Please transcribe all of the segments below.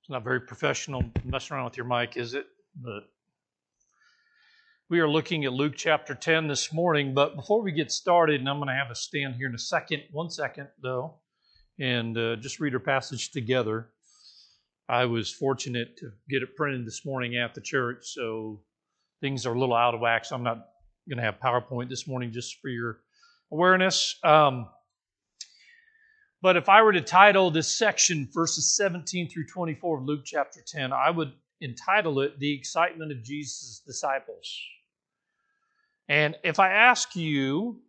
It's not very professional messing around with your mic, is it? But we are looking at Luke chapter 10 this morning. But before we get started, and I'm going to have us stand here in a second, 1 second though, and just read our passage together. I was fortunate to get it printed this morning at the church, so things are a little out of whack, so I'm not going to have PowerPoint this morning just for your awareness. But if I were to title this section, verses 17 through 24 of Luke chapter 10, I would entitle it, The Excitement of Jesus' Disciples. And if I ask you,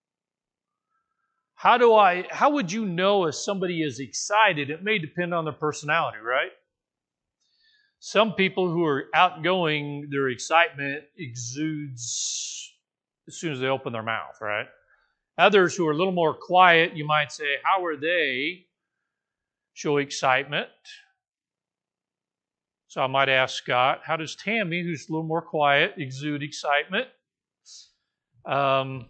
how would you know if somebody is excited? It may depend on their personality, right? Some people who are outgoing, their excitement exudes as soon as they open their mouth, right? Others who are a little more quiet, you might say, how are they show excitement? So I might ask Scott, how does Tammy, who's a little more quiet, exude excitement? And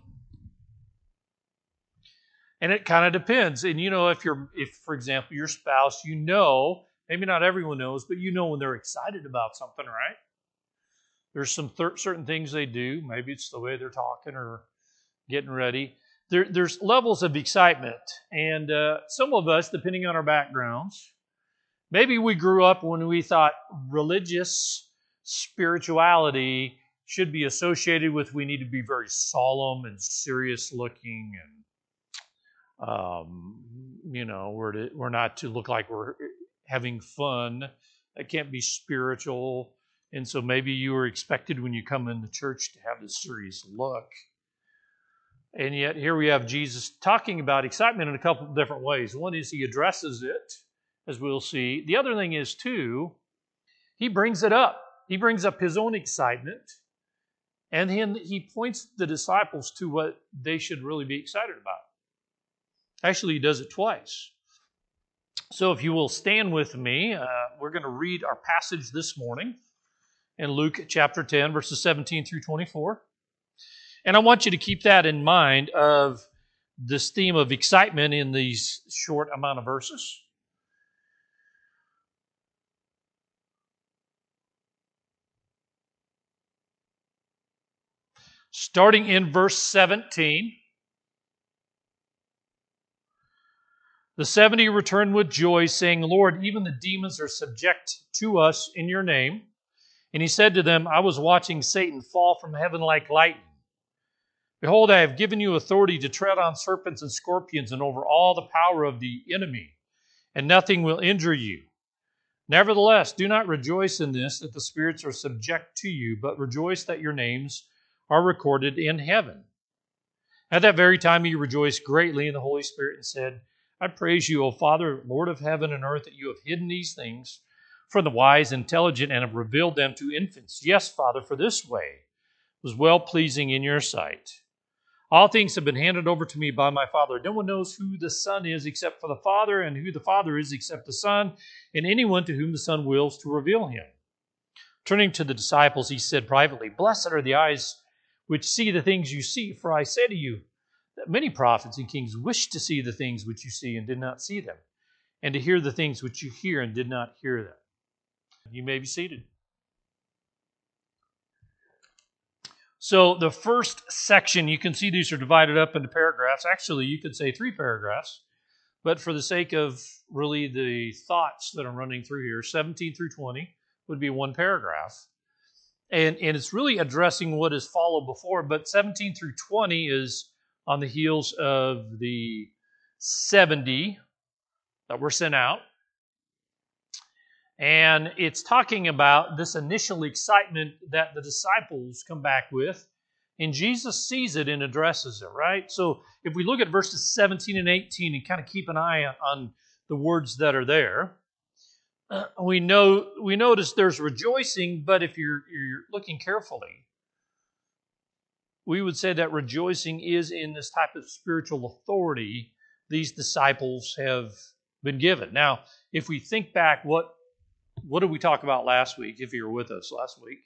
it kind of depends. And you know, if for example, your spouse, you know, maybe not everyone knows, but you know when they're excited about something, right? There's some certain things they do. Maybe it's the way they're talking or getting ready. There's levels of excitement. And some of us, depending on our backgrounds, maybe we grew up when we thought religious spirituality should be associated with we need to be very solemn and serious looking, and we're not to look like we're having fun. That can't be spiritual. And so maybe you were expected when you come into church to have this serious look. And yet here we have Jesus talking about excitement in a couple of different ways. One is he addresses it, as we'll see. The other thing is, too, he brings it up. He brings up his own excitement. And then he points the disciples to what they should really be excited about. Actually, he does it twice. So if you will stand with me, we're going to read our passage this morning in Luke chapter 10, verses 17 through 24. And I want you to keep that in mind of this theme of excitement in these short amount of verses. Starting in verse 17. The 70 returned with joy, saying, Lord, even the demons are subject to us in your name. And he said to them, I was watching Satan fall from heaven like lightning. Behold, I have given you authority to tread on serpents and scorpions and over all the power of the enemy, and nothing will injure you. Nevertheless, do not rejoice in this, that the spirits are subject to you, but rejoice that your names are recorded in heaven. At that very time he rejoiced greatly in the Holy Spirit and said, I praise you, O Father, Lord of heaven and earth, that you have hidden these things from the wise and intelligent and have revealed them to infants. Yes, Father, for this way was well-pleasing in your sight. All things have been handed over to me by my Father. No one knows who the Son is except for the Father, and who the Father is except the Son, and anyone to whom the Son wills to reveal him. Turning to the disciples, he said privately, Blessed are the eyes which see the things you see, for I say to you that many prophets and kings wished to see the things which you see and did not see them, and to hear the things which you hear and did not hear them. You may be seated. So the first section, you can see these are divided up into paragraphs. Actually, you could say 3 paragraphs. But for the sake of really the thoughts that are running through here, 17 through 20 would be 1 paragraph. And it's really addressing what has followed before. But 17 through 20 is on the heels of the 70 that were sent out. And it's talking about this initial excitement that the disciples come back with. And Jesus sees it and addresses it, right? So if we look at verses 17 and 18 and kind of keep an eye on the words that are there, we notice there's rejoicing, but if you're looking carefully, we would say that rejoicing is in this type of spiritual authority these disciples have been given. Now, if we think back, what did we talk about last week, if you were with us last week?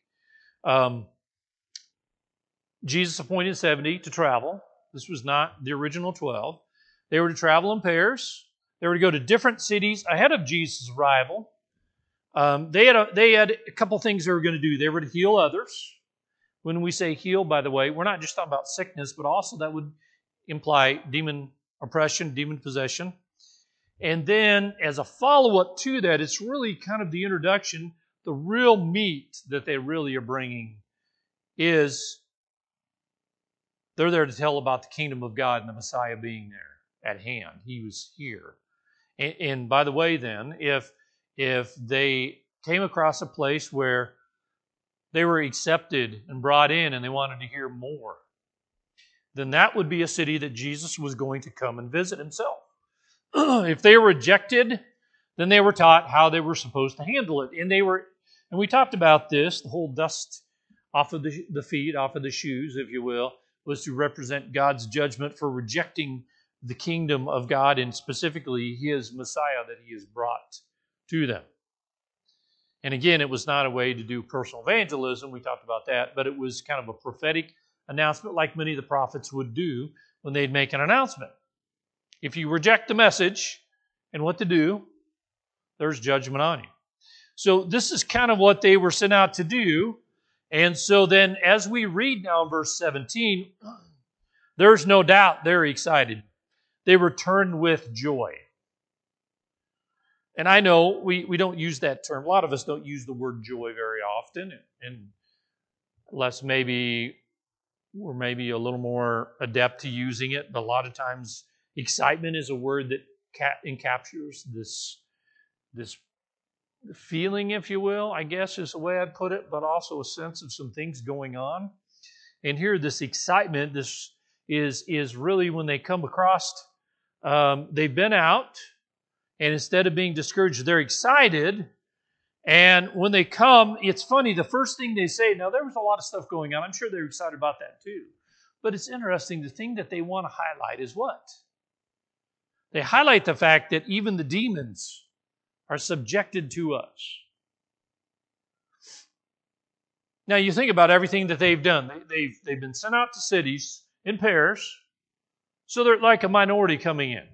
Jesus appointed 70 to travel. This was not the original 12. They were to travel in pairs. They were to go to different cities ahead of Jesus' arrival. They had a couple things they were going to do. They were to heal others. When we say heal, by the way, we're not just talking about sickness, but also that would imply demon oppression, demon possession. And then as a follow-up to that, it's really kind of the introduction. The real meat that they really are bringing is they're there to tell about the kingdom of God and the Messiah being there at hand. He was here. And by the way, then, if they came across a place where they were accepted and brought in and they wanted to hear more, then that would be a city that Jesus was going to come and visit himself. If they were rejected, then they were taught how they were supposed to handle it. And we talked about this, the whole dust off of the feet, off of the shoes, if you will, was to represent God's judgment for rejecting the kingdom of God and specifically his Messiah that he has brought to them. And again, it was not a way to do personal evangelism, we talked about that, but it was kind of a prophetic announcement like many of the prophets would do when they'd make an announcement. If you reject the message and what to do, there's judgment on you. So this is kind of what they were sent out to do. And so then as we read now in verse 17, there's no doubt they're excited. They returned with joy. And I know we don't use that term. A lot of us don't use the word joy very often, and unless maybe we're maybe a little more adept to using it. But a lot of times excitement is a word that encaptures this feeling, if you will, I guess is the way I'd put it, but also a sense of some things going on. And here, this excitement, this is really when they come across, they've been out, and instead of being discouraged, they're excited. And when they come, it's funny, the first thing they say, now there was a lot of stuff going on. I'm sure they're excited about that too. But it's interesting, the thing that they want to highlight is what? They highlight the fact that even the demons are subjected to us. Now you think about everything that they've done. They've been sent out to cities in pairs, so they're like a minority coming in.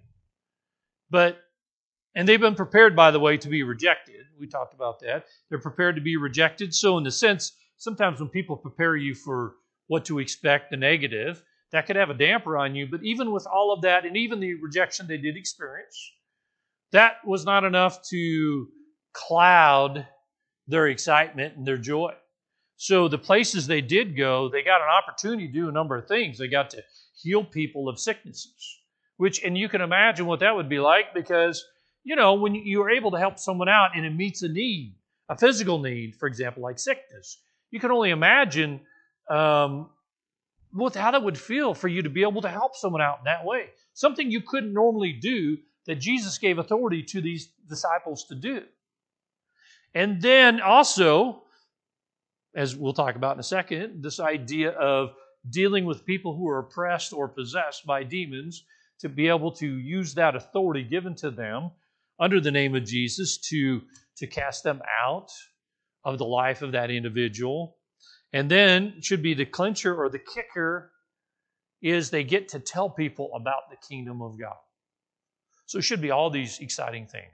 And they've been prepared, by the way, to be rejected. We talked about that. They're prepared to be rejected. So in the sense, sometimes when people prepare you for what to expect, the negative, that could have a damper on you. But even with all of that, and even the rejection they did experience, that was not enough to cloud their excitement and their joy. So the places they did go, they got an opportunity to do a number of things. They got to heal people of sicknesses, and you can imagine what that would be like because, when you're able to help someone out and it meets a need, a physical need, for example, like sickness, you can only imagine how that would feel for you to be able to help someone out in that way. Something you couldn't normally do that Jesus gave authority to these disciples to do. And then also, as we'll talk about in a second, this idea of dealing with people who are oppressed or possessed by demons, to be able to use that authority given to them under the name of Jesus to cast them out of the life of that individual. And then, should be the clincher or the kicker, is they get to tell people about the kingdom of God. So it should be all these exciting things,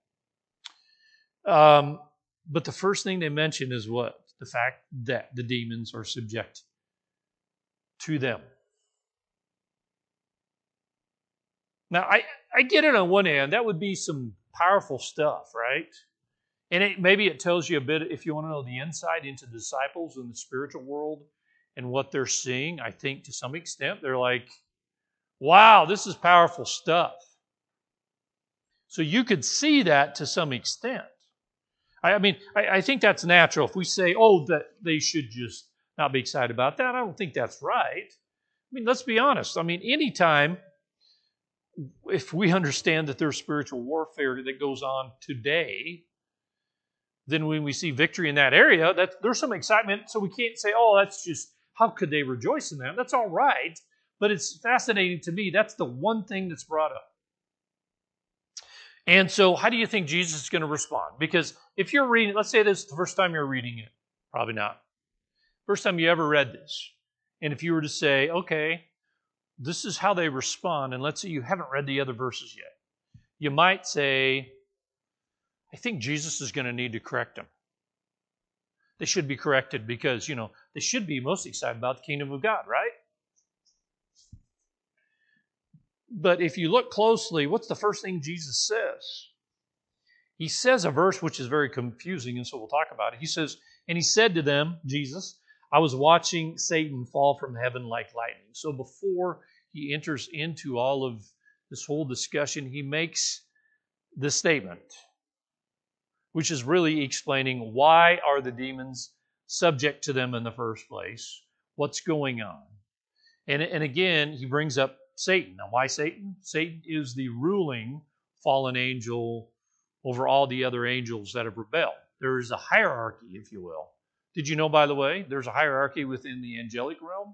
right? But the first thing they mention is what? The fact that the demons are subject to them. Now, I get it on one hand. That would be some powerful stuff, right? And maybe it tells you a bit, if you want to know the insight into the disciples in the spiritual world and what they're seeing. I think to some extent they're like, wow, this is powerful stuff. So you could see that to some extent. I think that's natural. If we say, that they should just not be excited about that, I don't think that's right. Let's be honest. Anytime, if we understand that there's spiritual warfare that goes on today, then when we see victory in that area, there's some excitement. So we can't say, that's just, how could they rejoice in that? That's all right. But it's fascinating to me. That's the one thing that's brought up. And so how do you think Jesus is going to respond? Because if you're reading, let's say this is the first time you're reading it. Probably not. First time you ever read this. And if you were to say, okay, this is how they respond, and let's say you haven't read the other verses yet. You might say, I think Jesus is going to need to correct them. They should be corrected because, they should be most excited about the kingdom of God, right? But if you look closely, what's the first thing Jesus says? He says a verse which is very confusing, and so we'll talk about it. He says, and he said to them, Jesus, I was watching Satan fall from heaven like lightning. So before he enters into all of this whole discussion, he makes this statement, which is really explaining why are the demons subject to them in the first place, what's going on. And again, he brings up Satan. Now, why Satan? Satan is the ruling fallen angel over all the other angels that have rebelled. There is a hierarchy, if you will. Did you know, by the way, there's a hierarchy within the angelic realm?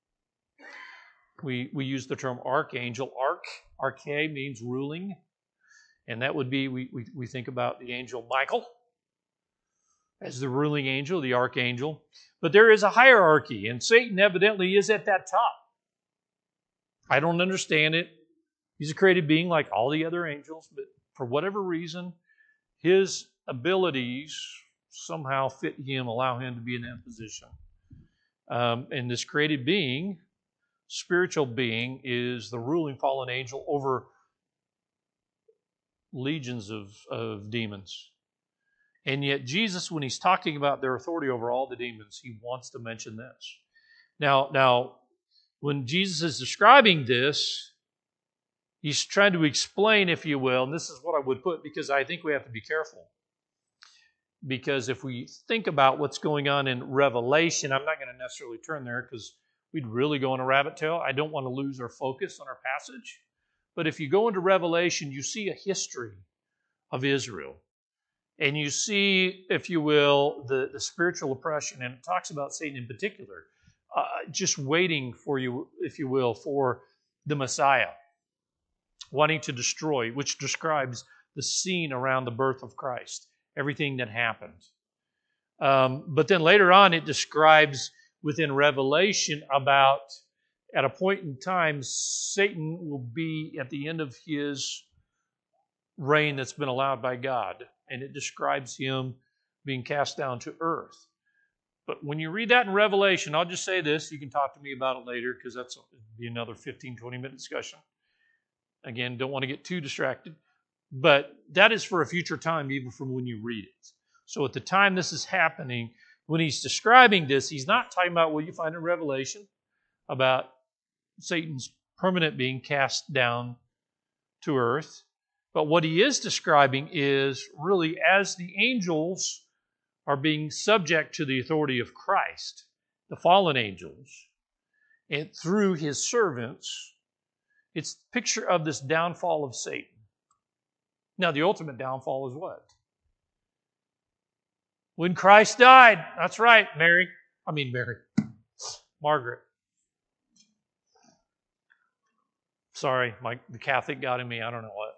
We use the term archangel. Arche means ruling. And that would be, we think about the angel Michael as the ruling angel, the archangel. But there is a hierarchy, and Satan evidently is at that top. I don't understand it. He's a created being like all the other angels, but for whatever reason, his abilities somehow fit him, allow him to be in that position. And this created being, spiritual being, is the ruling fallen angel over legions of demons. And yet Jesus, when he's talking about their authority over all the demons, he wants to mention this. Now, when Jesus is describing this, he's trying to explain, if you will, and this is what I would put, because I think we have to be careful. Because if we think about what's going on in Revelation, I'm not going to necessarily turn there because we'd really go on a rabbit tail. I don't want to lose our focus on our passage. But if you go into Revelation, you see a history of Israel. And you see, if you will, the spiritual oppression. And it talks about Satan in particular, just waiting for you, if you will, for the Messiah, wanting to destroy, which describes the scene around the birth of Christ, everything that happened. But then later on, it describes within Revelation about, at a point in time, Satan will be at the end of his reign that's been allowed by God. And it describes him being cast down to earth. But when you read that in Revelation, I'll just say this. You can talk to me about it later because that's be another 15, 20-minute discussion. Again, don't want to get too distracted. But that is for a future time, even from when you read it. So at the time this is happening, when he's describing this, he's not talking about what you find in Revelation about Satan's permanent being cast down to earth. But what he is describing is really as the angels are being subject to the authority of Christ, the fallen angels, and through his servants, it's a picture of this downfall of Satan. Now, the ultimate downfall is what? When Christ died. That's right, Margaret. Sorry, the Catholic got in me. I don't know what.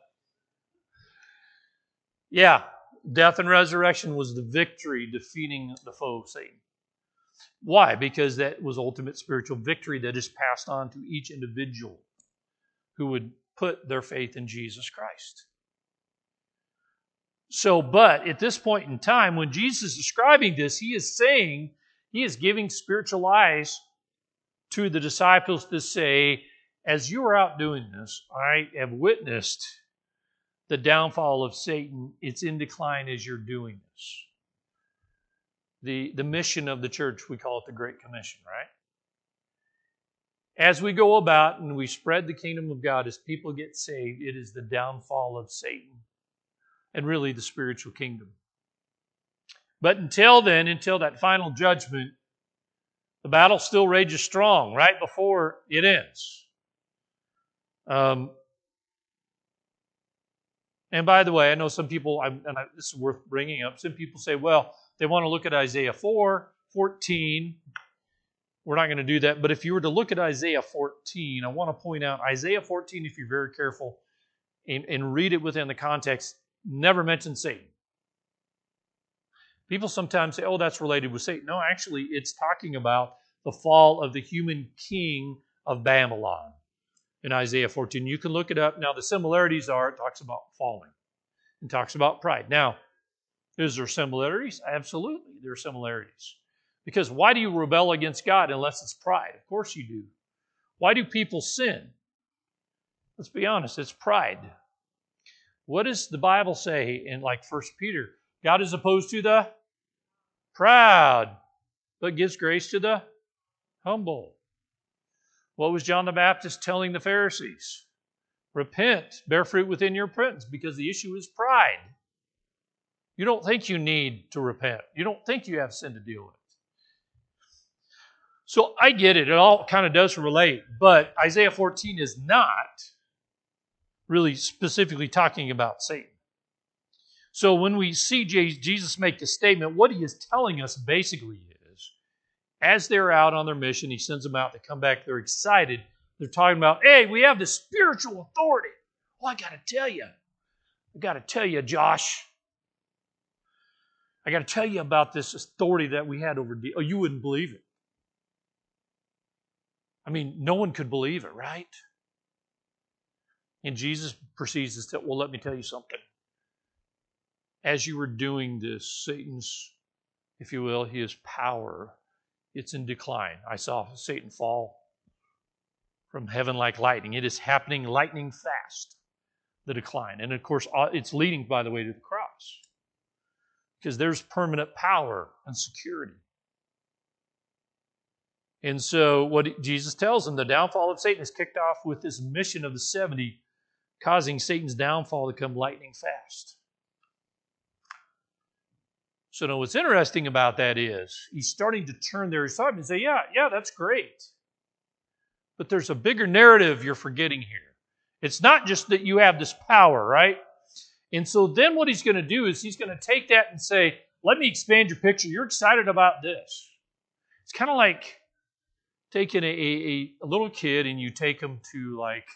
Yeah, death and resurrection was the victory defeating the foe, Satan. Why? Because that was ultimate spiritual victory that is passed on to each individual who would put their faith in Jesus Christ. So, but at this point in time, when Jesus is describing this, he is giving spiritual eyes to the disciples to say, as you are out doing this, I have witnessed the downfall of Satan. It's in decline as you're doing this. The mission of the church, we call it the Great Commission, right? As we go about and we spread the kingdom of God, as people get saved, it is the downfall of Satan and really the spiritual kingdom. But until then, until that final judgment, the battle still rages strong right before it ends. And by the way, I know some people, this is worth bringing up, some people say, well, they want to look at Isaiah 4:14. We're not going to do that. But if you were to look at Isaiah 14, I want to point out, Isaiah 14, if you're very careful and read it within the context, never mentions Satan. People sometimes say, oh, that's related with Satan. No, actually, it's talking about the fall of the human king of Babylon in Isaiah 14. You can look it up. Now, the similarities are, it talks about falling and talks about pride. Now, Is there similarities? Absolutely, there are similarities. Because why do you rebel against God unless it's pride? Of course you do. Why do people sin? Let's be honest, it's pride. What does the Bible say in like 1 Peter? God is opposed to the proud, but gives grace to the humble. What was John the Baptist telling the Pharisees? Repent, bear fruit within your repentance, because the issue is pride. You don't think you need to repent. You don't think you have sin to deal with. So I get it. It all kind of does relate. But Isaiah 14 is not really specifically talking about Satan. So when we see Jesus make the statement, what he is telling us basically is, as they're out on their mission, he sends them out, they come back, they're excited. They're talking about, hey, we have this spiritual authority. Well, I got to tell you, Josh. I got to tell you about this authority that we had over. Oh, you wouldn't believe it. I mean, no one could believe it, right? And Jesus proceeds to say, well, let me tell you something. As you were doing this, Satan's, if you will, his power, it's in decline. I saw Satan fall from heaven like lightning. It is happening lightning fast, the decline. And of course, it's leading, by the way, to the cross. Because there's permanent power and security. And so what Jesus tells them, the downfall of Satan is kicked off with this mission of the 70, causing Satan's downfall to come lightning fast. So now what's interesting about that is he's starting to turn their thought and say, yeah, that's great. But there's a bigger narrative you're forgetting here. It's not just that you have this power, right? And so then what he's going to do is he's going to take that and say, let me expand your picture. You're excited about this. It's kind of like taking a little kid and you take him to like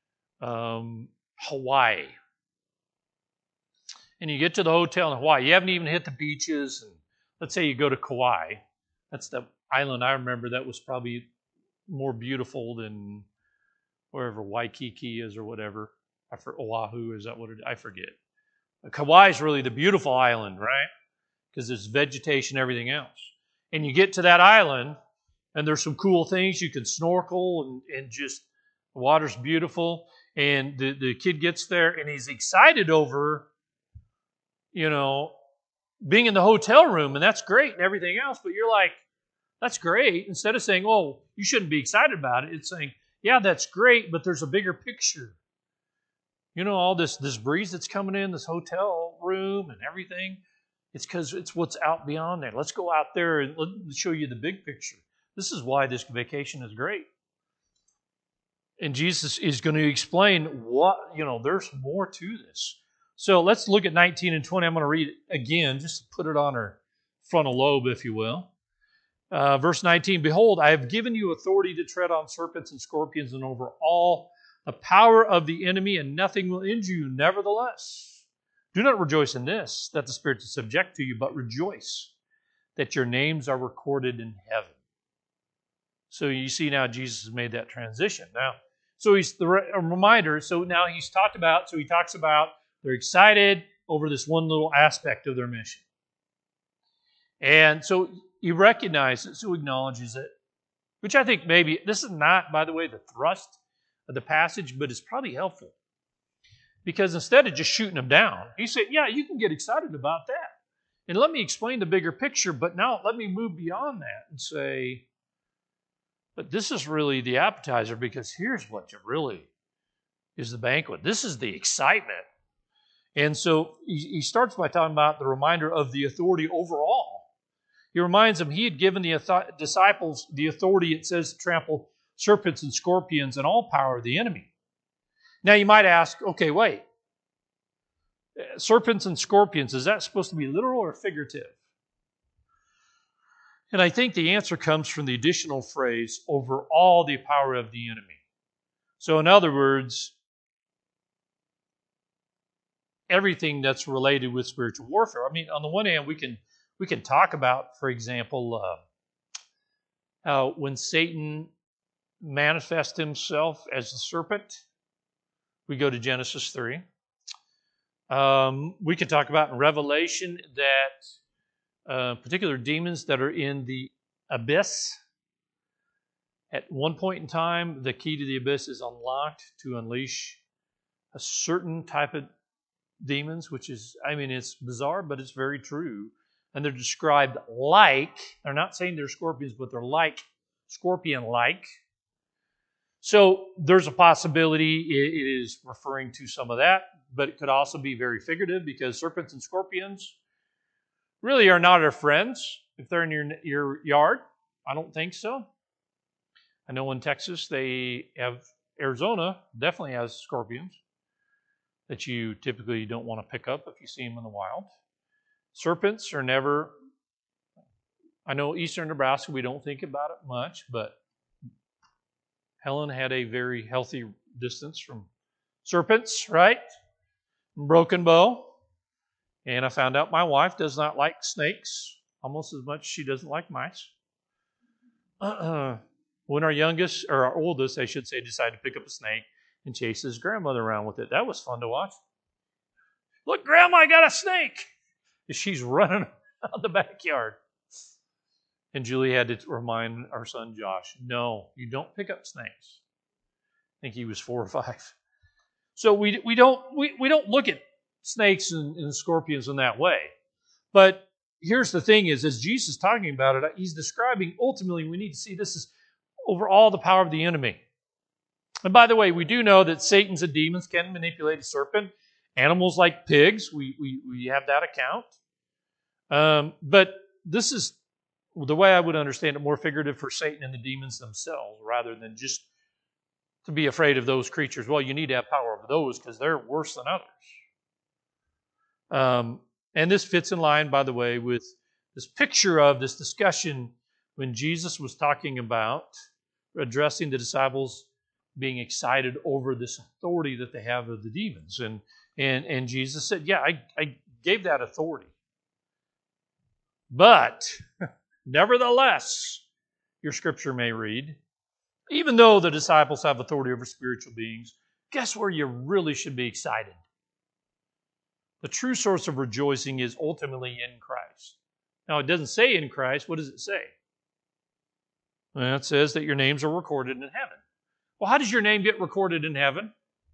Hawaii. And you get to the hotel in Hawaii. You haven't even hit the beaches. And let's say you go to Kauai. That's the island I remember that was probably more beautiful than wherever Waikiki is or whatever. Oahu, is that what it is? I forget. Kauai is really the beautiful island, right? Because there's vegetation and everything else. And you get to that island, and there's some cool things. You can snorkel and just, the water's beautiful. And the kid gets there, and he's excited over, being in the hotel room, and that's great and everything else. But you're like, that's great. Instead of saying, oh, you shouldn't be excited about it, it's saying, yeah, that's great, but there's a bigger picture. All this breeze that's coming in, this hotel room and everything, it's because it's what's out beyond there. Let's go out there and let's show you the big picture. This is why this vacation is great. And Jesus is going to explain what, there's more to this. So let's look at 19 and 20. I'm going to read it again, just to put it on our frontal lobe, if you will. Verse 19, behold, I have given you authority to tread on serpents and scorpions and over all the power of the enemy, and nothing will injure you. Nevertheless, do not rejoice in this, that the spirits are subject to you, but rejoice that your names are recorded in heaven. So you see now Jesus has made that transition. Now, so he's a reminder. So now he talks about they're excited over this one little aspect of their mission. And so he recognizes, so acknowledges it, which I think maybe, this is not, by the way, the thrust of the passage, but it's probably helpful. Because instead of just shooting them down, he said, yeah, you can get excited about that. And let me explain the bigger picture, but now let me move beyond that and say, but this is really the appetizer, because here's what really is the banquet. This is the excitement. And so he starts by talking about the reminder of the authority overall. He reminds them he had given the disciples the authority, it says, to trample serpents and scorpions and all power of the enemy. Now you might ask, okay, wait. Serpents and scorpions, is that supposed to be literal or figurative? And I think the answer comes from the additional phrase, over all the power of the enemy. So in other words, everything that's related with spiritual warfare. I mean, on the one hand, we can talk about, for example, how when Satan manifests himself as the serpent, we go to Genesis 3. We can talk about in Revelation that particular demons that are in the abyss. At one point in time, the key to the abyss is unlocked to unleash a certain type of demons, which is, it's bizarre, but it's very true. And they're described like, they're not saying they're scorpions, but they're like, scorpion-like. So there's a possibility it is referring to some of that, but it could also be very figurative because serpents and scorpions really are not our friends if they're in your yard. I don't think so. I know in Texas Arizona definitely has scorpions that you typically don't want to pick up if you see them in the wild. Serpents are never, I know eastern Nebraska we don't think about it much, but Helen had a very healthy distance from serpents, right? Broken bow. And I found out my wife does not like snakes almost as much as she doesn't like mice. When our youngest, or our oldest, I should say, decided to pick up a snake and chase his grandmother around with it. That was fun to watch. Look, Grandma, I got a snake. And she's running out the backyard. And Julie had to remind our son Josh, no, you don't pick up snakes. I think he was 4 or 5. So we don't look at snakes and scorpions in that way. But here's the thing is, as Jesus is talking about it, he's describing ultimately we need to see this is over all the power of the enemy. And by the way, we do know that Satan's and demons can manipulate a serpent. Animals like pigs, we have that account. But this is the way I would understand it, more figurative for Satan and the demons themselves, rather than just to be afraid of those creatures. Well, you need to have power over those because they're worse than others. And this fits in line, by the way, with this picture of this discussion when Jesus was talking about addressing the disciples being excited over this authority that they have of the demons. And Jesus said, yeah, I gave that authority. But, nevertheless, your scripture may read, even though the disciples have authority over spiritual beings, guess where you really should be excited? The true source of rejoicing is ultimately in Christ. Now, it doesn't say in Christ. What does it say? Well, it says that your names are recorded in heaven. Well, how does your name get recorded in heaven?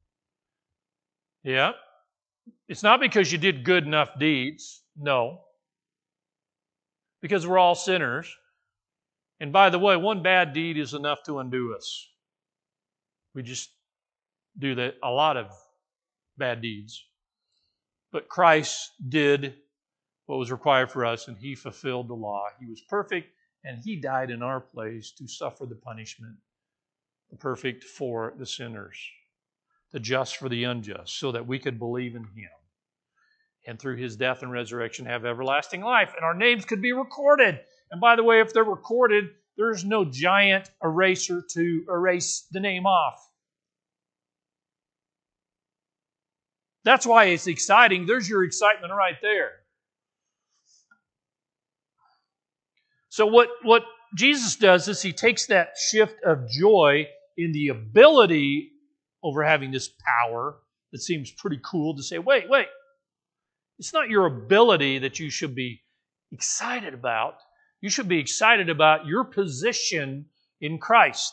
Yeah. It's not because you did good enough deeds. No. Because we're all sinners. And by the way, one bad deed is enough to undo us. We just do a lot of bad deeds. But Christ did what was required for us, and He fulfilled the law. He was perfect, and He died in our place to suffer the punishment. The perfect for the sinners, the just for the unjust, so that we could believe in Him. And through His death and resurrection have everlasting life. And our names could be recorded. And by the way, if they're recorded, there's no giant eraser to erase the name off. That's why it's exciting. There's your excitement right there. So what Jesus does is He takes that shift of joy in the ability over having this power that seems pretty cool to say, wait. It's not your ability that you should be excited about. You should be excited about your position in Christ.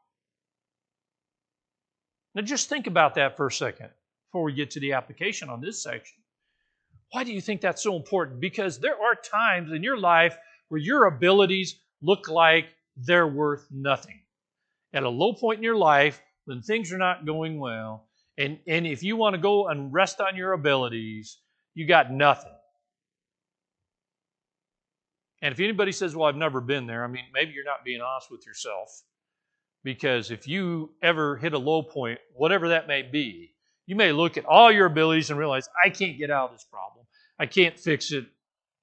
Now just think about that for a second before we get to the application on this section. Why do you think that's so important? Because there are times in your life where your abilities look like they're worth nothing. At a low point in your life, when things are not going well, and if you want to go and rest on your abilities, you got nothing. And if anybody says, well, I've never been there, maybe you're not being honest with yourself. Because if you ever hit a low point, whatever that may be, you may look at all your abilities and realize, I can't get out of this problem. I can't fix it.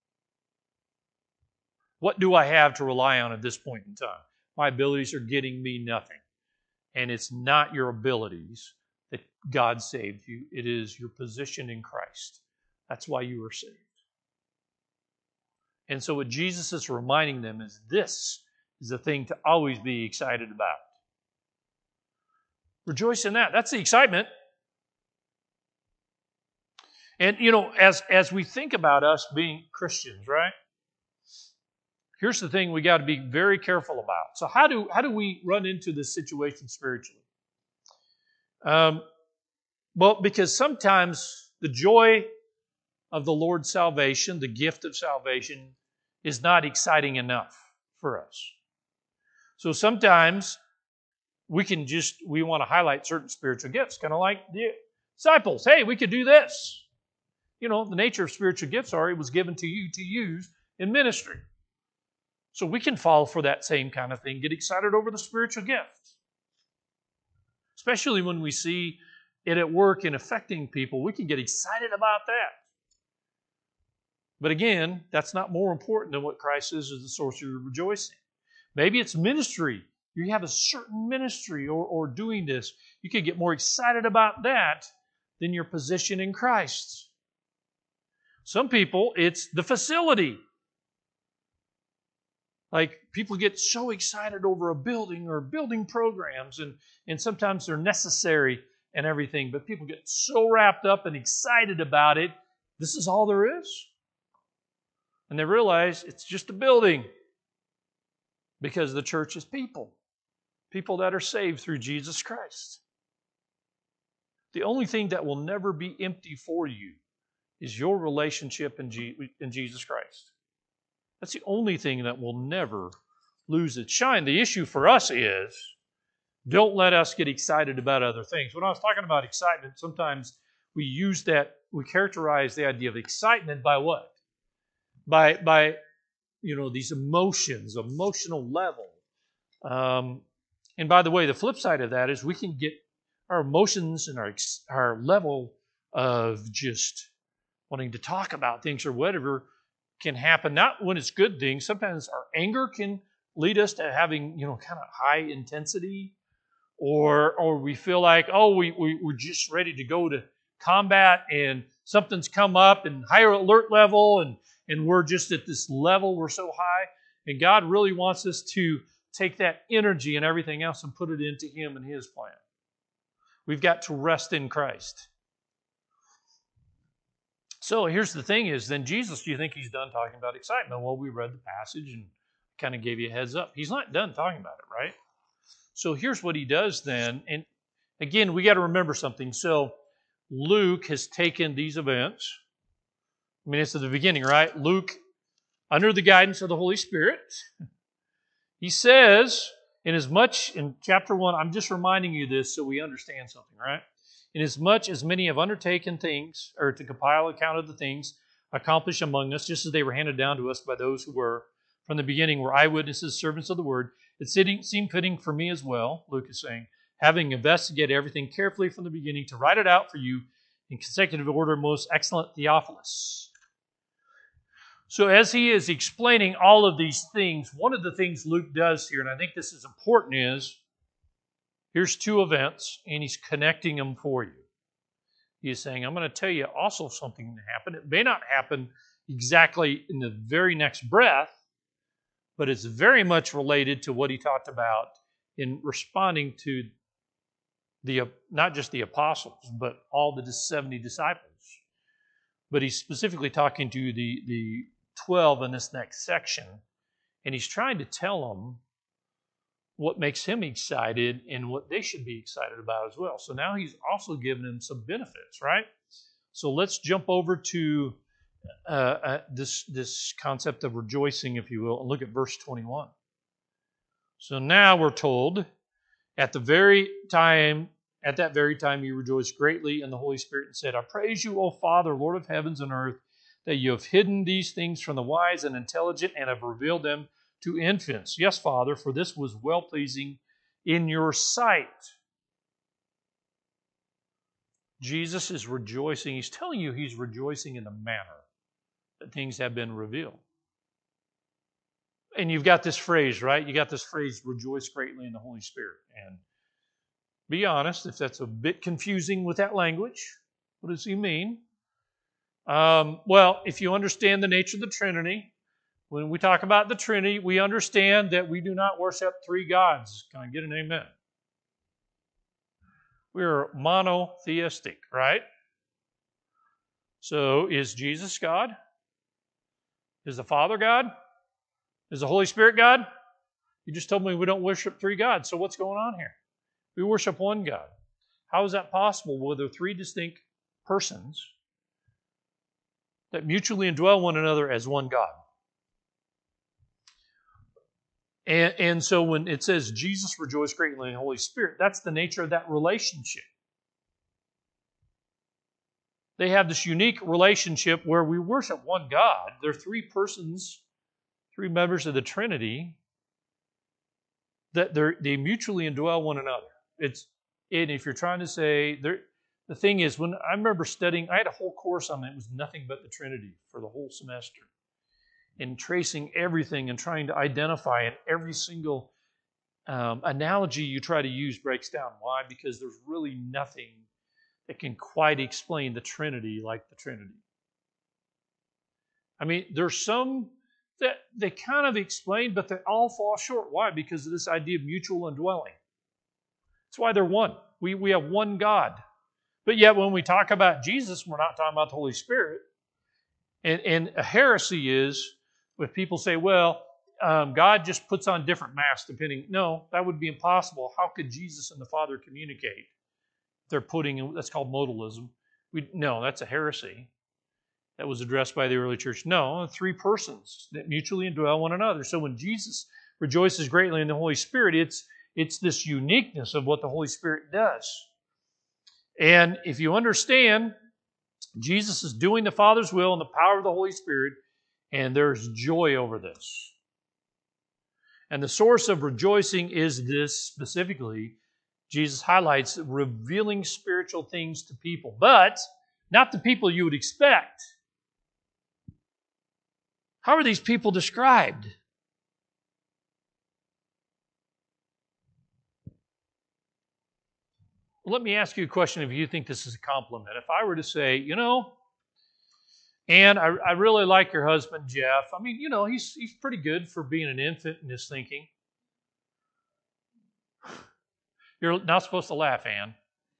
What do I have to rely on at this point in time? My abilities are getting me nothing. And it's not your abilities that God saved you. It is your position in Christ. That's why you were saved. And so what Jesus is reminding them is this is the thing to always be excited about. Rejoice in that. That's the excitement. And, as we think about us being Christians, right? Here's the thing we got to be very careful about. So how do we run into this situation spiritually? Well, because sometimes the joy of the Lord's salvation, the gift of salvation, is not exciting enough for us. So sometimes we want to highlight certain spiritual gifts, kind of like the disciples. Hey, we could do this. The nature of spiritual gifts it was given to you to use in ministry. So we can fall for that same kind of thing, get excited over the spiritual gift. Especially when we see it at work and affecting people, we can get excited about that. But again, that's not more important than what Christ is as the source of your rejoicing. Maybe it's ministry. You have a certain ministry or doing this. You could get more excited about that than your position in Christ. Some people, it's the facility. Like, people get so excited over a building or building programs, and sometimes they're necessary and everything, but people get so wrapped up and excited about it, this is all there is. And they realize it's just a building, because the church is people that are saved through Jesus Christ. The only thing that will never be empty for you is your relationship in Jesus Christ. That's the only thing that will never lose its shine. The issue for us is, don't let us get excited about other things. When I was talking about excitement, sometimes we characterize the idea of excitement by what? By these emotions, emotional level. And by the way, the flip side of that is we can get our emotions and our level of just wanting to talk about things or whatever can happen, not when it's good things. Sometimes our anger can lead us to having, kind of high intensity, or we feel like, we're just ready to go to combat and something's come up and higher alert level and we're just at this level, we're so high. And God really wants us to take that energy and everything else and put it into Him and His plan. We've got to rest in Christ. So here's the thing is, then Jesus, do you think He's done talking about excitement? Well, we read the passage and kind of gave you a heads up. He's not done talking about it, right? So here's what He does then. And again, we got to remember something. So Luke has taken these events. I mean, it's at the beginning, right? Luke, under the guidance of the Holy Spirit, he says, in chapter 1, I'm just reminding you this so we understand something, right? Inasmuch as many have undertaken things, or to compile account of the things accomplished among us, just as they were handed down to us by those who were, from the beginning, were eyewitnesses, servants of the word, it seemed fitting for me as well, Luke is saying, having investigated everything carefully from the beginning, to write it out for you in consecutive order, most excellent Theophilus. So as he is explaining all of these things, one of the things Luke does here, and I think this is important, is here's two events, and he's connecting them for you. He's saying, I'm going to tell you also something that happened. It may not happen exactly in the very next breath, but it's very much related to what he talked about in responding to not just the apostles, but all the 70 disciples. But he's specifically talking to the 12 in this next section, and he's trying to tell them what makes him excited and what they should be excited about as well. So now he's also giving them some benefits, right? So let's jump over to this concept of rejoicing, if you will, and look at verse 21. So now we're told, at that very time you rejoiced greatly in the Holy Spirit and said, I praise you, O Father, Lord of heavens and earth, that you have hidden these things from the wise and intelligent and have revealed them to infants. Yes, Father, for this was well-pleasing in your sight. Jesus is rejoicing. He's telling you he's rejoicing in the manner that things have been revealed. And you've got this phrase, right? You got this phrase, rejoice greatly in the Holy Spirit. And be honest, if that's a bit confusing with that language, what does he mean? Well, if you understand the nature of the Trinity, when we talk about the Trinity, we understand that we do not worship three gods. Can I get an amen? We're monotheistic, right? So is Jesus God? Is the Father God? Is the Holy Spirit God? You just told me we don't worship three gods. So what's going on here? We worship one God. How is that possible? Well, there are three distinct persons that mutually indwell one another as one God. And so when it says Jesus rejoiced greatly in the Holy Spirit, that's the nature of that relationship. They have this unique relationship where we worship one God. They're three persons, three members of the Trinity, that they mutually indwell one another. And if you're trying to say, the thing is, when I remember studying, I had a whole course on it. It was nothing but the Trinity for the whole semester. And tracing everything and trying to identify it. Every single analogy you try to use breaks down. Why? Because there's really nothing that can quite explain the Trinity like the Trinity. I mean, there's some that they kind of explain, but they all fall short. Why? Because of this idea of mutual indwelling. That's why they're one. We have one God. But yet when we talk about Jesus, we're not talking about the Holy Spirit. And a heresy is, if people say, well, God just puts on different masks depending. No, that would be impossible. How could Jesus and the Father communicate? They're putting, that's called modalism. No, that's a heresy. That was addressed by the early church. No, three persons that mutually indwell one another. So when Jesus rejoices greatly in the Holy Spirit, it's this uniqueness of what the Holy Spirit does. And if you understand, Jesus is doing the Father's will in the power of the Holy Spirit, and there's joy over this. And the source of rejoicing is this specifically. Jesus highlights revealing spiritual things to people, but not the people you would expect. How are these people described? Let me ask you a question if you think this is a compliment. If I were to say, Ann, I really like your husband, Jeff. I mean, he's pretty good for being an infant in his thinking. You're not supposed to laugh, Ann.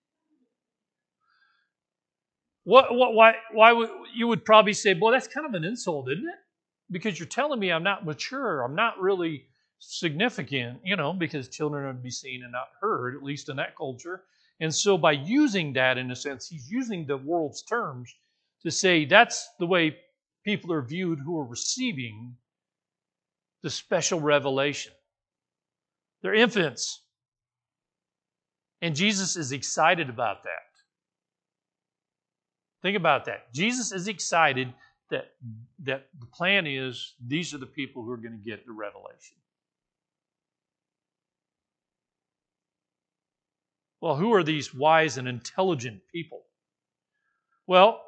Why would you would probably say, boy, that's kind of an insult, isn't it? Because you're telling me I'm not mature, I'm not really significant, because children are to be seen and not heard, at least in that culture. And so by using that, in a sense, he's using the world's terms to say that's the way people are viewed who are receiving the special revelation. They're infants. And Jesus is excited about that. Think about that. Jesus is excited that the plan is these are the people who are going to get the revelation. Well, who are these wise and intelligent people? Well,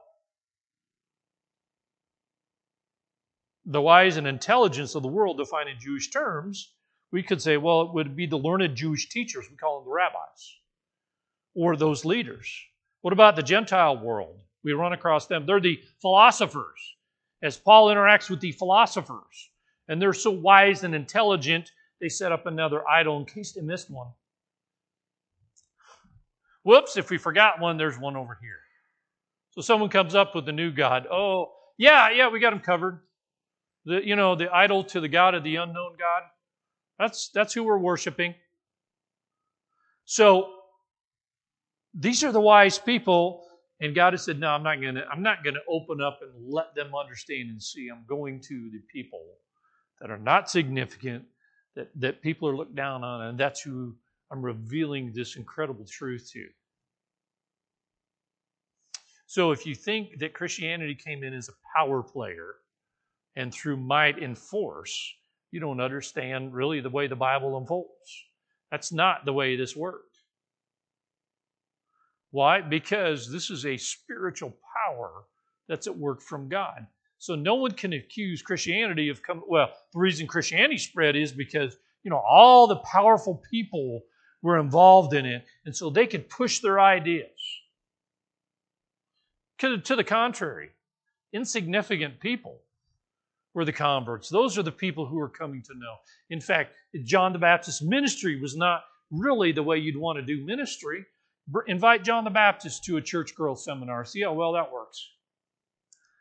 the wise and intelligence of the world defined in Jewish terms, we could say, well, it would be the learned Jewish teachers. We call them the rabbis. Or those leaders. What about the Gentile world? We run across them. They're the philosophers. As Paul interacts with the philosophers, and they're so wise and intelligent, they set up another idol in case they missed one. Whoops, if we forgot one, there's one over here. So someone comes up with a new god. Oh, yeah, we got him covered. The idol to the god of the unknown God. That's who we're worshiping. So these are the wise people, and God has said, no, I'm not going to open up and let them understand and see. I'm going to the people that are not significant, that people are looked down on, and that's who I'm revealing this incredible truth to. So if you think that Christianity came in as a power player and through might and force, you don't understand really the way the Bible unfolds. That's not the way this works. Why? Because this is a spiritual power that's at work from God. So no one can accuse Christianity of the reason Christianity spread is because, all the powerful people were involved in it, and so they could push their ideas. To the contrary, insignificant people were the converts. Those are the people who are coming to know. In fact, John the Baptist's ministry was not really the way you'd want to do ministry. Invite John the Baptist to a church girl seminar. See how well that works.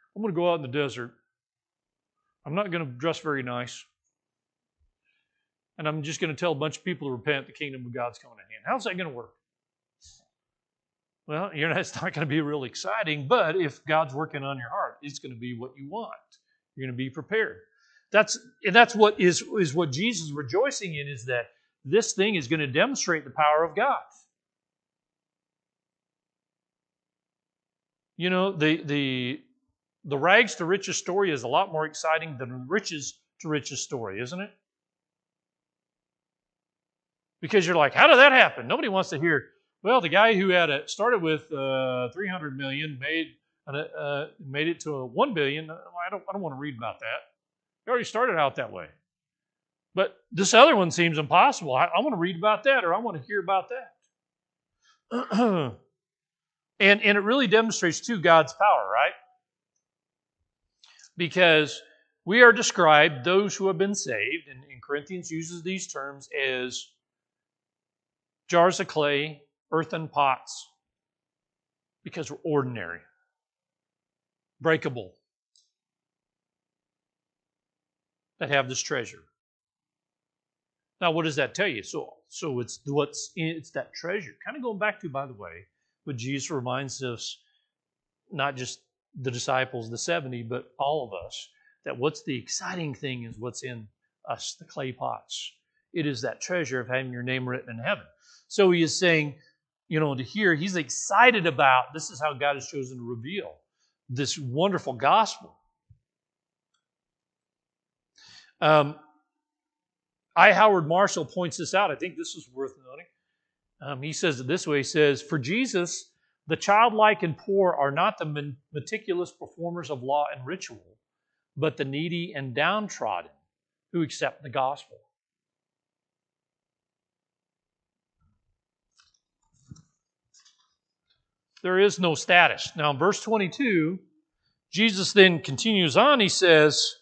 I'm going to go out in the desert. I'm not going to dress very nice. And I'm just going to tell a bunch of people to repent. The kingdom of God's coming at hand. How's that going to work? Well, it's not going to be real exciting, but if God's working on your heart, it's going to be what you want. You're going to be prepared. That's what is what Jesus is rejoicing in, is that this thing is going to demonstrate the power of God. The rags to riches story is a lot more exciting than the riches to riches story, isn't it? Because you're like, how did that happen? Nobody wants to hear, well, the guy who started with 300 million made it to a 1 billion. I don't want to read about that. He already started out that way. But this other one seems impossible. I want to read about that, or I want to hear about that. And it really demonstrates, too, God's power, right? Because we are described, those who have been saved, and Corinthians uses these terms as jars of clay, earthen pots, because we're ordinary, breakable, that have this treasure. Now, what does that tell you? So it's that treasure. Kind of going back to, by the way, what Jesus reminds us, not just the disciples, the 70, but all of us, that what's the exciting thing is what's in us, the clay pots. It is that treasure of having your name written in heaven. So he is saying, to hear, he's excited about, this is how God has chosen to reveal this wonderful gospel. Howard Marshall points this out. I think this is worth noting. He says it this way. He says, for Jesus, the childlike and poor are not the meticulous performers of law and ritual, but the needy and downtrodden who accept the gospel. There is no status. Now, in verse 22, Jesus then continues on. He says,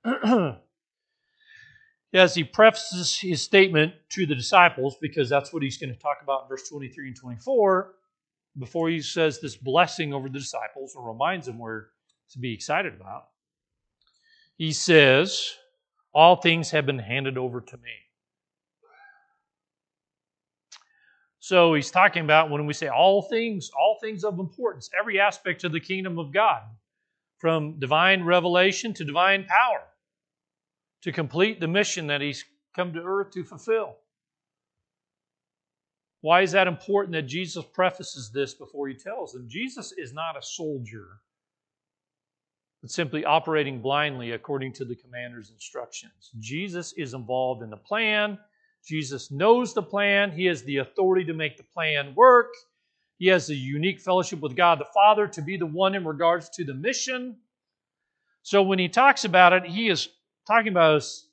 as he prefaces his statement to the disciples, because that's what he's going to talk about in verse 23 and 24, before he says this blessing over the disciples and reminds them where to be excited about, he says, all things have been handed over to me. So he's talking about when we say all things of importance, every aspect of the kingdom of God, from divine revelation to divine power, to complete the mission that he's come to earth to fulfill. Why is that important that Jesus prefaces this before he tells them? Jesus is not a soldier that's simply operating blindly according to the commander's instructions. Jesus is involved in the plan. Jesus knows the plan. He has the authority to make the plan work. He has a unique fellowship with God the Father to be the one in regards to the mission. So when he talks about it, he is talking about his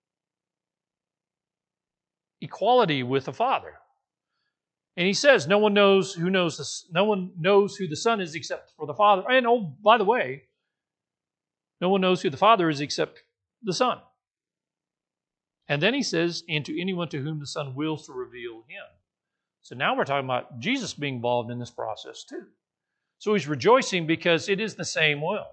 equality with the Father. And he says, no one knows who the Son is except for the Father. And oh, by the way, no one knows who the Father is except the Son. And then he says, and to anyone to whom the Son wills to reveal him. So now we're talking about Jesus being involved in this process too. So he's rejoicing because it is the same will.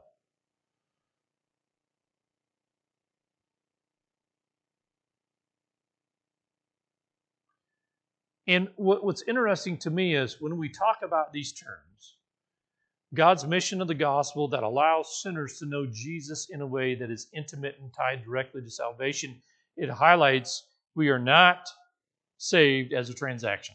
And what's interesting to me is when we talk about these terms, God's mission of the gospel that allows sinners to know Jesus in a way that is intimate and tied directly to salvation, it highlights we are not saved as a transaction.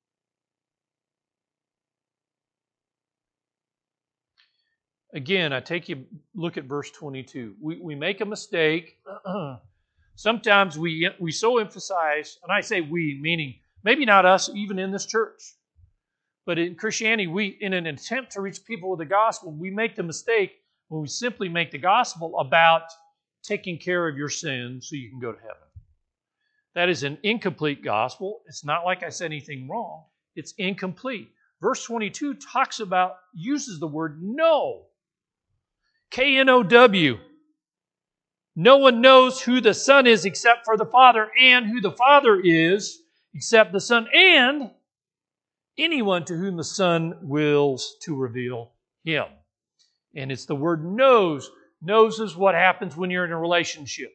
Again, I take you look at verse 22. We make a mistake. Sometimes we so emphasize, and I say we, meaning maybe not us, even in this church. But in Christianity, in an attempt to reach people with the gospel, we make the mistake when we simply make the gospel about taking care of your sins so you can go to heaven. That is an incomplete gospel. It's not like I said anything wrong. It's incomplete. Verse 22 uses the word know. K-N-O-W. No one knows who the Son is except for the Father, and who the Father is except the Son, and anyone to whom the Son wills to reveal him. And it's the word knows. Knows is what happens when you're in a relationship.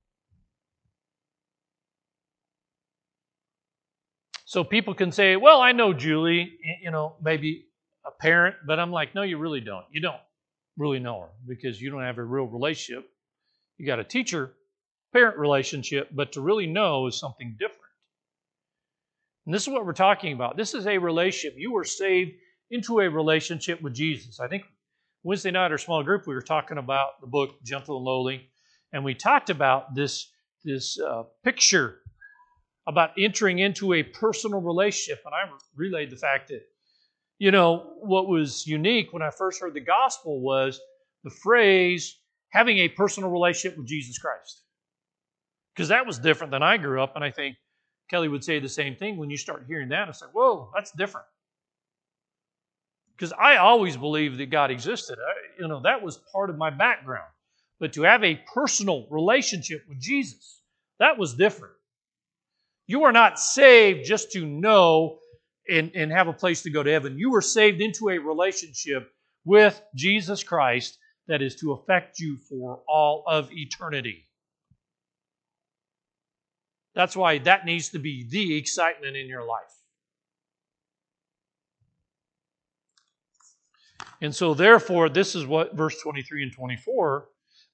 So people can say, well, I know Julie, maybe a parent, but I'm like, no, you really don't. You don't really know her because you don't have a real relationship. You got a teacher-parent relationship, but to really know is something different. And this is what we're talking about. This is a relationship. You were saved into a relationship with Jesus. I think Wednesday night, our small group, we were talking about the book Gentle and Lowly, and we talked about this picture about entering into a personal relationship. And I relayed the fact that, what was unique when I first heard the gospel was the phrase, having a personal relationship with Jesus Christ. Because that was different than I grew up, and I think Kelly would say the same thing. When you start hearing that, it's like, whoa, that's different. Because I always believed that God existed. That was part of my background. But to have a personal relationship with Jesus, that was different. You are not saved just to know and have a place to go to heaven. You were saved into a relationship with Jesus Christ that is to affect you for all of eternity. That's why that needs to be the excitement in your life. And so therefore, this is what verse 23 and 24,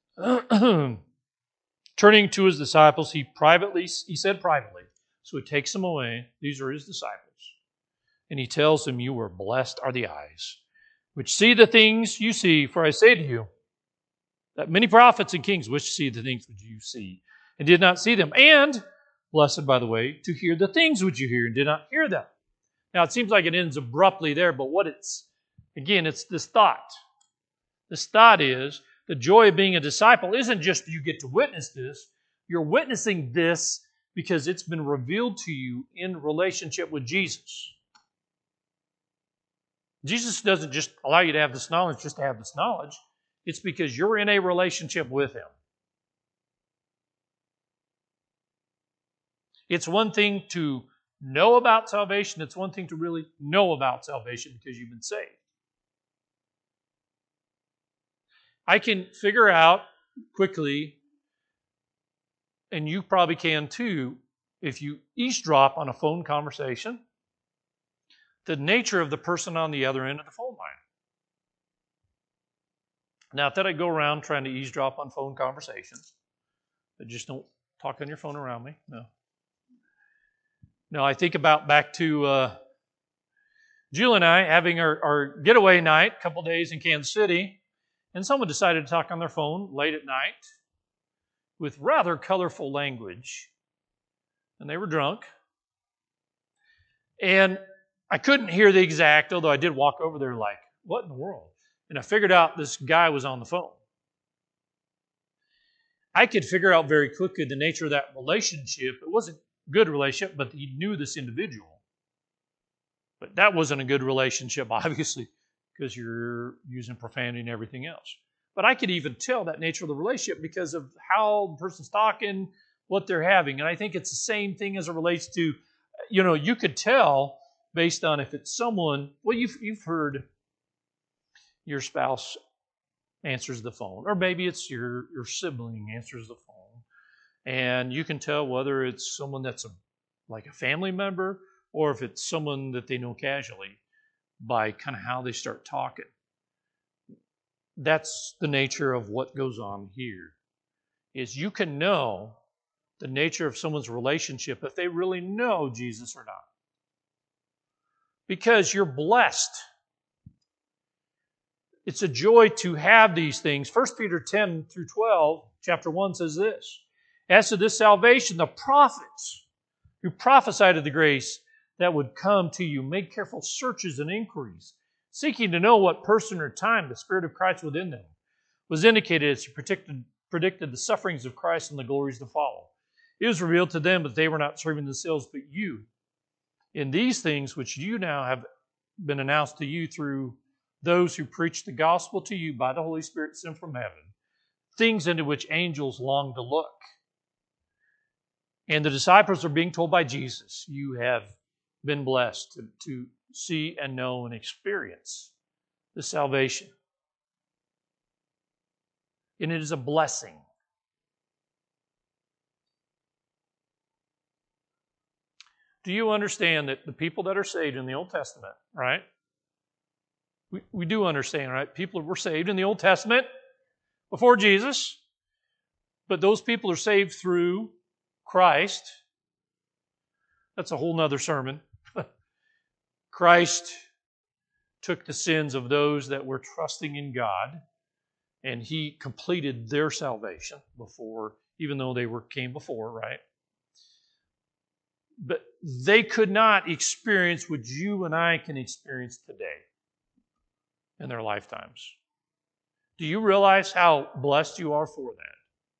turning to his disciples, he said privately, so he takes them away. These are his disciples. And he tells them, you are blessed are the eyes, which see the things you see. For I say to you, that many prophets and kings wish to see the things which you see, and did not see them. And, blessed, by the way, to hear the things which you hear, and did not hear them. Now, it seems like it ends abruptly there, but it's this thought. This thought is, the joy of being a disciple isn't just you get to witness this. You're witnessing this because it's been revealed to you in relationship with Jesus. Jesus doesn't just allow you to have this knowledge just to have this knowledge. It's because you're in a relationship with Him. It's one thing to know about salvation. It's one thing to really know about salvation because you've been saved. I can figure out quickly, and you probably can too, if you eavesdrop on a phone conversation, the nature of the person on the other end of the phone line. Not that I go around trying to eavesdrop on phone conversations, but just don't talk on your phone around me. No, I think about back to Jill and I having our getaway night, a couple days in Kansas City, and someone decided to talk on their phone late at night with rather colorful language, and they were drunk. And I couldn't hear the exact, although I did walk over there like, what in the world? And I figured out this guy was on the phone. I could figure out very quickly the nature of that relationship. It wasn't a good relationship, but he knew this individual. But that wasn't a good relationship, obviously, because you're using profanity and everything else. But I could even tell that nature of the relationship because of how the person's talking, what they're having. And I think it's the same thing as it relates to, you could tell based on if it's someone, well, you've heard your spouse answers the phone, or maybe it's your sibling answers the phone, and you can tell whether it's someone that's like a family member or if it's someone that they know casually by kind of how they start talking. That's the nature of what goes on here, is you can know the nature of someone's relationship if they really know Jesus or not. Because you're blessed. It's a joy to have these things. 1 Peter 10 through 12, chapter 1 says this. As to this salvation, the prophets who prophesied of the grace that would come to you made careful searches and inquiries, seeking to know what person or time the Spirit of Christ within them was indicated as he predicted the sufferings of Christ and the glories to follow. It was revealed to them that they were not serving themselves, but you. In these things which you now have been announced to you through those who preach the gospel to you by the Holy Spirit sent from heaven, things into which angels long to look. And the disciples are being told by Jesus, you have been blessed to see and know and experience the salvation. And it is a blessing. Do you understand that the people that are saved in the Old Testament, right? We do understand, right? People were saved in the Old Testament before Jesus, but those people are saved through Christ. That's a whole nother sermon. Christ took the sins of those that were trusting in God, and He completed their salvation before, even though they came before, right? But they could not experience what you and I can experience today in their lifetimes. Do you realize how blessed you are for that?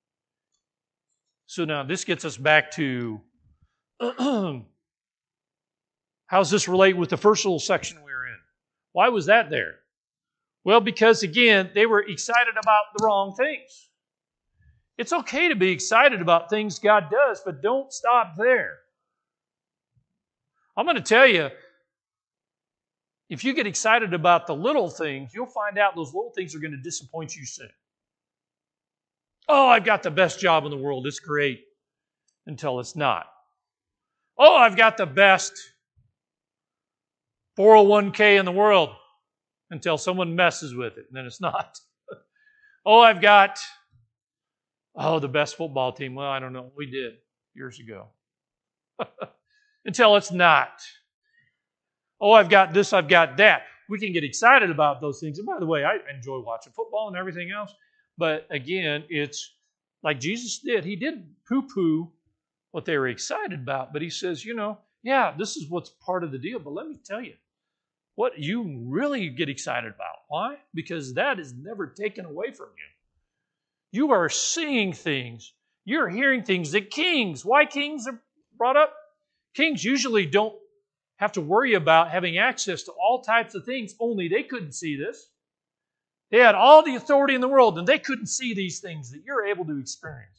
So now this gets us back to how does this relate with the first little section we were in? Why was that there? Well, because again, they were excited about the wrong things. It's okay to be excited about things God does, but don't stop there. I'm going to tell you, if you get excited about the little things, you'll find out those little things are going to disappoint you soon. Oh, I've got the best job in the world. It's great. Until it's not. Oh, I've got the best 401k in the world. Until someone messes with it, and then it's not. Oh, I've got, the best football team. Well, I don't know. We did years ago. Until it's not. Oh, I've got this, I've got that. We can get excited about those things. And by the way, I enjoy watching football and everything else. But again, it's like Jesus did. He didn't poo-poo what they were excited about. But He says, yeah, this is what's part of the deal. But let me tell you, what you really get excited about. Why? Because that is never taken away from you. You are seeing things. You're hearing things that kings, why kings are brought up? Kings usually don't have to worry about having access to all types of things, only they couldn't see this. They had all the authority in the world, and they couldn't see these things that you're able to experience.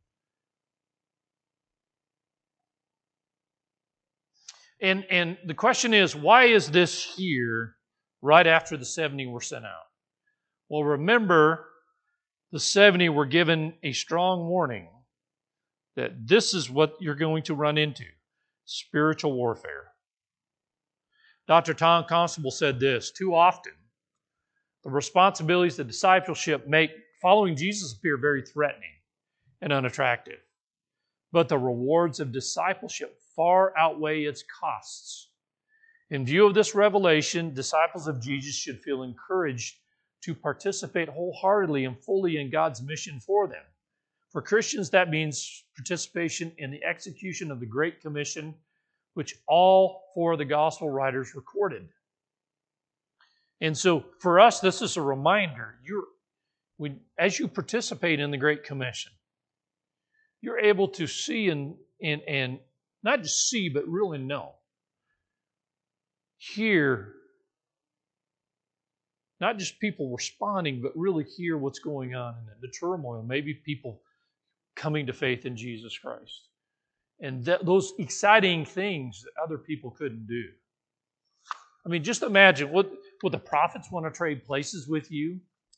And the question is, why is this here right after the 70 were sent out? Well, remember, the 70 were given a strong warning that this is what you're going to run into, spiritual warfare. Dr. Tom Constable said this, too often, the responsibilities of discipleship make following Jesus appear very threatening and unattractive. But the rewards of discipleship far outweigh its costs. In view of this revelation, disciples of Jesus should feel encouraged to participate wholeheartedly and fully in God's mission for them. For Christians, that means participation in the execution of the Great Commission, which all four of the gospel writers recorded. And so for us, this is a reminder. As you participate in the Great Commission, you're able to see and not just see, but really know. Hear, not just people responding, but really hear what's going on in the turmoil. Maybe people coming to faith in Jesus Christ. And those exciting things that other people couldn't do. I mean, just imagine, would the prophets want to trade places with you?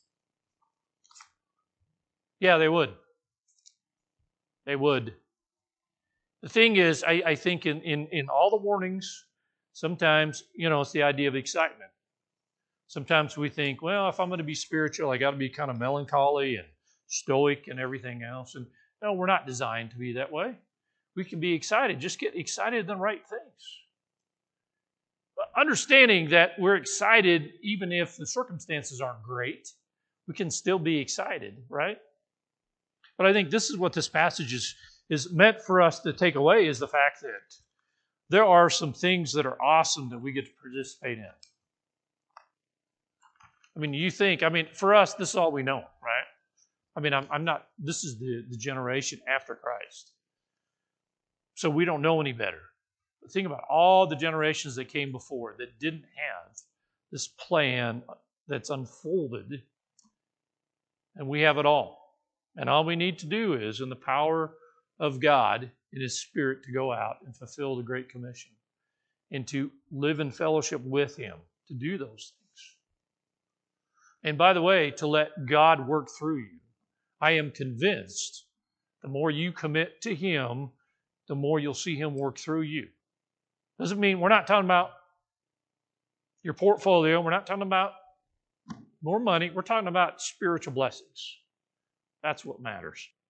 Yeah, they would. They would. The thing is, I think in all the warnings, sometimes, it's the idea of excitement. Sometimes we think, well, if I'm going to be spiritual, I got to be kind of melancholy and stoic and everything else. And no, we're not designed to be that way. We can be excited. Just get excited in the right things. But understanding that we're excited even if the circumstances aren't great, we can still be excited, right? But I think this is what this passage is meant for us to take away, is the fact that there are some things that are awesome that we get to participate in. I mean, for us, this is all we know, right? I mean, this is the generation after Christ. So we don't know any better. But think about all the generations that came before that didn't have this plan that's unfolded. And we have it all. And all we need to do is, in the power of God, in His Spirit, to go out and fulfill the Great Commission. And to live in fellowship with Him, to do those things. And by the way, to let God work through you. I am convinced the more you commit to Him, the more you'll see Him work through you. Doesn't mean we're not talking about your portfolio. We're not talking about more money. We're talking about spiritual blessings. That's what matters.